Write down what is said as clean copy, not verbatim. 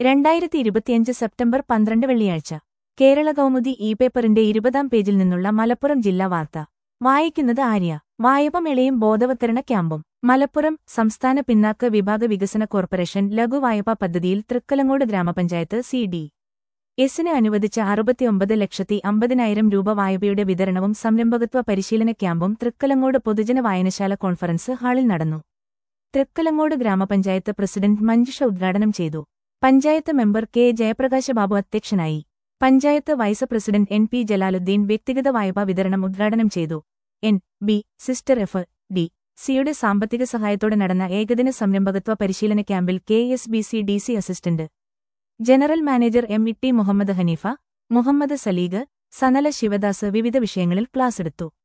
2025 September 12 വെള്ളിയാഴ്ച കേരള കൗമുദി ഇ-പേപ്പറിന്റെ 20-ാം പേജിൽ നിന്നുള്ള മലപ്പുറം ജില്ലാ വാർത്ത വായിക്കുന്നത് ആര്യ. വായ്പമേളയും ബോധവത്കരണ ക്യാമ്പും. മലപ്പുറം സംസ്ഥാന പിന്നാക്ക വിഭാഗ വികസന കോർപ്പറേഷൻ ലഘുവായ്പാ പദ്ധതിയിൽ തൃക്കലങ്ങോട് ഗ്രാമപഞ്ചായത്ത് സി.ഡി. എസിന് അനുവദിച്ച 69,50,000 രൂപ വായ്പയുടെ വിതരണവും സംരംഭകത്വ പരിശീലന ക്യാമ്പും തൃക്കലങ്ങോട് പൊതുജന വായനശാല കോൺഫറൻസ് ഹാളിൽ നടന്നു. തൃക്കലങ്ങോട് ഗ്രാമപഞ്ചായത്ത് പ്രസിഡന്റ് മഞ്ജുഷ ഉദ്ഘാടനം ചെയ്തു. Panchayat member K. ജയപ്രകാശബാബു അധ്യക്ഷനായി. Panchayat vice president N. P. Jalaluddin വ്യക്തിഗത വായ്പാ വിതരണം ഉദ്ഘാടനം ചെയ്തു. N. B. Sister F. D. സിയുടെ സാമ്പത്തിക സഹായത്തോടെ നടന്ന ഏകദിന സംരംഭകത്വ പരിശീലന ക്യാമ്പിൽ KSBC-DC assistant general manager M. E. T. Muhammad Hanifa, Muhammad Saleeg, Sanala Sivadas വിവിധ വിഷയങ്ങളിൽ ക്ലാസെടുത്തു.